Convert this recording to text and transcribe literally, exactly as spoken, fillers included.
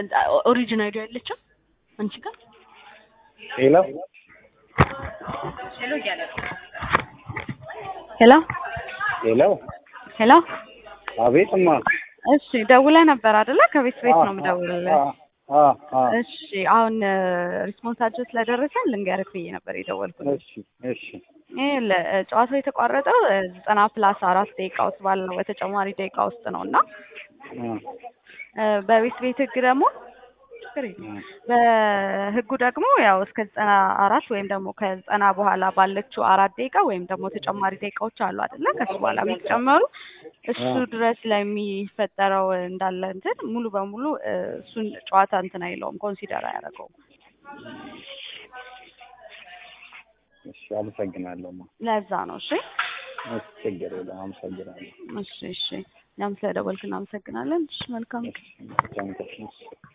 ኦሪጂናል ያለችው አንቺ ጋር ሄሎ ሄሎ ያለ ሄሎ ሄሎ ሄሎ አቤትማ እሺ ደውለህ ነበር አይደለ ከቤት ቤት ነው የምደውልልህ አ አ እሺ አሁን ሪስፖንሳቸው ስለደረሰን ልንገርህ ብዬ ነበር የደወልኩት እሺ እሺ ይሄ ጨዋታው የተቋረጠው ዘጠና ፕላስ አራት ደቂቃ ውስጥ ባለው በተጨማሪ ደቂቃ ውስጥ ነውና በቤት ቤት ህግ ደግሞ በህጉ ደግሞ ያው እስከ ዘጠና አራት ወይም ደግሞ ከዘጠና በኋላ ባለችው አራት ደቂቃ ወይም ደግሞ ተጨማሪ ደቂቃዎች አሉ አይደለ ከሱ በኋላ የሚጨመሩ እሱ ድረስ ላይ የሚፈጠረው እንዳለ እንትን ሙሉ በሙሉ እሱን ጨዋታ እንትን አይለውም ኮንሲደር አያደርገውም እሺ አመሰግናለሁ ለዛ ነው እሺ እሺ ችግር የለም አመሰግናለሁ እሺ እሺ እኛም ስለደወልክ እናመሰግናለን እሺ መልካም እሺ